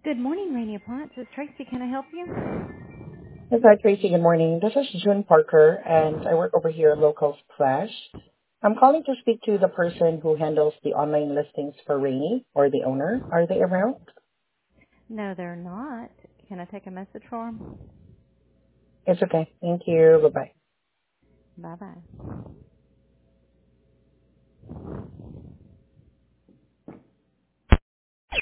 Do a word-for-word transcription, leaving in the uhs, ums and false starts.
Good morning, Rainy Appliance. This is Tracy. Can I help you? Yes, hi, Tracy. Good morning. This is June Parker, and I work over here at Local Splash. I'm calling to speak to the person who handles the online listings for Rainy, or the owner. Are they around? No, they're not. Can I take a message for them? It's okay. Thank you. Bye-bye. Bye-bye.